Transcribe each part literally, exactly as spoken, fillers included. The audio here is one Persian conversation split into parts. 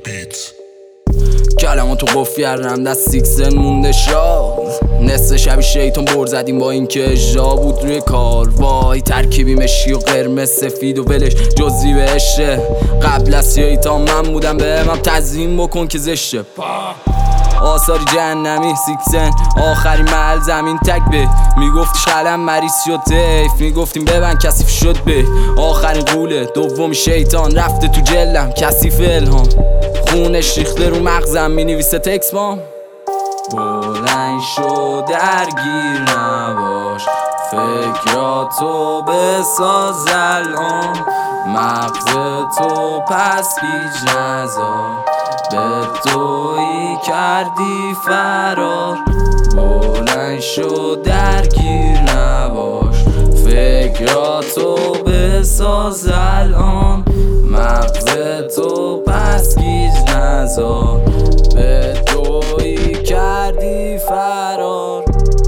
کلماتو قفل کردم دست سیکسن مونده شاد. نصف شبی شیطان بر زدیم با اینکه اجرا بود روی کار. وای ترکیبی مشکی و قرمز سفید و ولش جزی بهشه. قبل از شیطان من بودم به من تزیین بکن که زشه. آثاری جهنمی سیکسن آخرین محل زمین تک به میگفتیش قلم مریض شد تیف میگفتیم ببن کثیف شد به آخرین قوله. دومی شیطان رفته تو جلم کثیف الهام. خونش ریخته رو مغزم مینویسه تکس بام. بلند شو درگیر نباش فکراتو بساز الان. مغز تو پس گیج نذار به تویی کردی فرار. بلند شو درگیر نباش فکراتو بساز الان. مغز تو پس گیج نذار به تویی کردی فرار.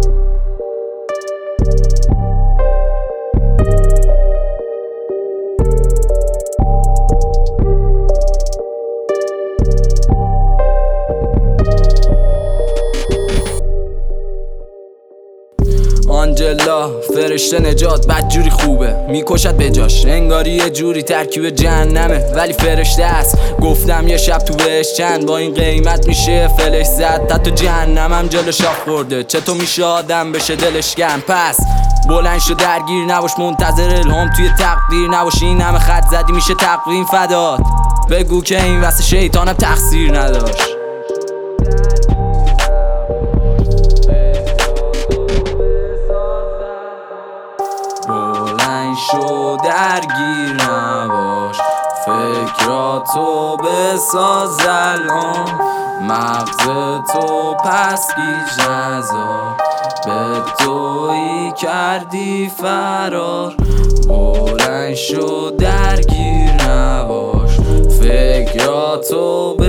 آنجلا فرشته نجات بدجوری خوبه میکشد بجاش. انگاری یه جوری ترکیب جهنمه ولی فرشته است. گفتم یه شب تو بهش چند با این قیمت میشه فلش زد. تا تو جهنمم جلو شاخ خورده چطور میشه آدم بشه دلش گرم. پس بلند شو درگیر نباش منتظر الهام توی تقدیر نباش. این همه خط زدی میشه تقویم فدات. بگو که این واسه شیطانم تقصیر نداشت. بلند شو درگیر نباش فکراتو بساز الان. مغز تو پس گیج نذار به تویی کردی فرار. بلند شو درگیر نباش فکراتو